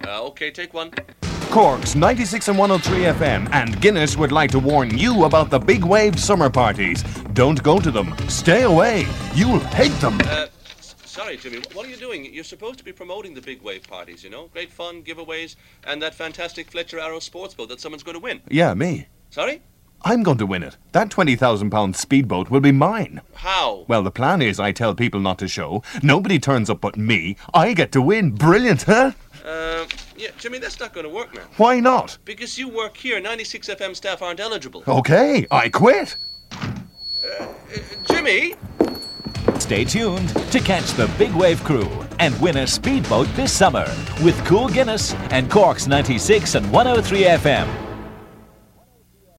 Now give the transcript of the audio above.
Okay, take one. Cork's 96 and 103 FM and Guinness would like to warn you about the Big Wave summer parties. Don't go to them. Stay away. You'll hate them. Sorry, Jimmy, what are you doing? You're supposed to be promoting the Big Wave parties, you know? Great fun, giveaways, and that fantastic Fletcher Arrow sports boat that someone's going to win. Yeah, me. Sorry? I'm going to win it. That £20,000 speedboat will be mine. How? Well, the plan is I tell people not to show. Nobody turns up but me. I get to win. Brilliant, huh? Yeah, Jimmy, that's not going to work, man. Why not? Because you work here. 96 FM staff aren't eligible. Okay, I quit. Jimmy? Stay tuned to catch the Big Wave crew and win a speedboat this summer with Cool Guinness and Cork's 96 and 103 FM.